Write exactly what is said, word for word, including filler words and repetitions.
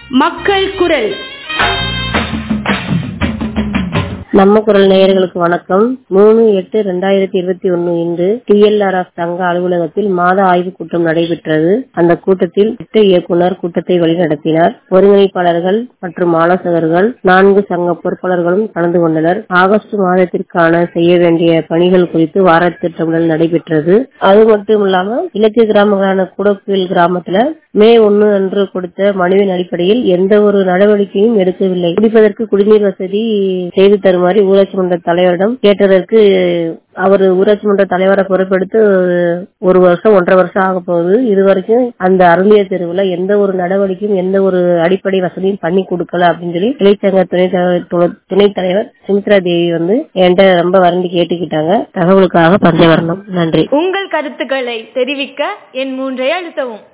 மக்கள் குரல். நம்ம குரல் நேயர்களுக்கு வணக்கம். மூணு எட்டு ரெண்டாயிரத்தி இருபத்தி ஒன்னு இன்று டி எல் ஆர் எஃப் சங்க அலுவலகத்தில் மாத ஆய்வு கூட்டம் நடைபெற்றது. அந்த கூட்டத்தில் திட்ட இயக்குனர் கூட்டத்தை வழிநடத்தினார். ஒருங்கிணைப்பாளர்கள் மற்றும் ஆலோசகர்கள் நான்கு சங்க பொறுப்பாளர்களும் கலந்து கொண்டனர். ஆகஸ்ட் மாதத்திற்கான செய்ய வேண்டிய பணிகள் குறித்து வார திட்டமிடல் நடைபெற்றது. அது மட்டும் இல்லாம இலக்கிய கிராமங்களான கூடக்குயில் கிராமத்துல மே ஒன்னு அன்று கொடுத்த மனுவின் அடிப்படையில் எந்த ஒரு நடவடிக்கையும் எடுக்கவில்லை. குடிப்பதற்கு குடிநீர் வசதி செய்து தருமாறு ஊராட்சி மன்ற தலைவரிடம் கேட்டதற்கு அவர் ஊராட்சி மன்ற தலைவரை பொறுப்பெடுத்து ஒரு வருஷம் ஒன்றரை வருஷம் ஆக போகுது. இதுவரைக்கும் அந்த அருந்திய தெருவுல எந்த ஒரு நடவடிக்கையும் எந்த ஒரு அடிப்படை வசதியும் பண்ணி கொடுக்கல அப்படின்னு சொல்லி இளைச்சங்க துணைத் துணைத் தலைவர் சுமித்ரா தேவி வந்து என்கிட்ட ரொம்ப வருந்தி கேட்டுக்கிட்டாங்க. தகவலுக்காக பஞ்சவர்ணம். நன்றி. உங்கள் கருத்துக்களை தெரிவிக்க என் மூன்றை அழுத்தவும்.